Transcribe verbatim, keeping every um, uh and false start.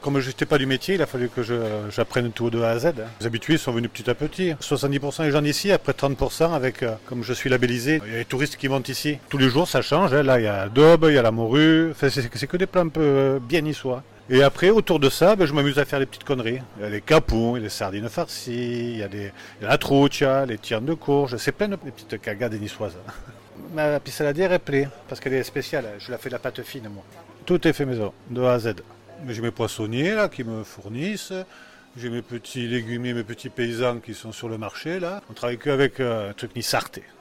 Comme je n'étais pas du métier, il a fallu que je- j'apprenne tout de A à Z. Les habitués sont venus petit à petit. soixante-dix pour cent des gens d'ici, après trente pour cent avec, euh, comme je suis labellisé, il y a les touristes qui montent ici. Tous les jours, ça change. hein. Là, il y a l'adobe, il y a la morue. Enfin, c'est c'est que des plats un peu euh, bien niçois. Et après, autour de ça, ben, je m'amuse à faire des petites conneries. Il y a les capons, il y a les sardines farcies, il y a, des, il y a la truccia, les tiens de courge. C'est plein de petites cagades niçoises. Ma pisse saladière est pleine, parce qu'elle est spéciale. Je la fais de la pâte fine, moi. Tout est fait maison, de A à Z. Mais j'ai mes poissonniers là qui me fournissent. J'ai mes petits légumiers, mes petits paysans qui sont sur le marché là. On travaille qu'avec euh, un truc ni sarté.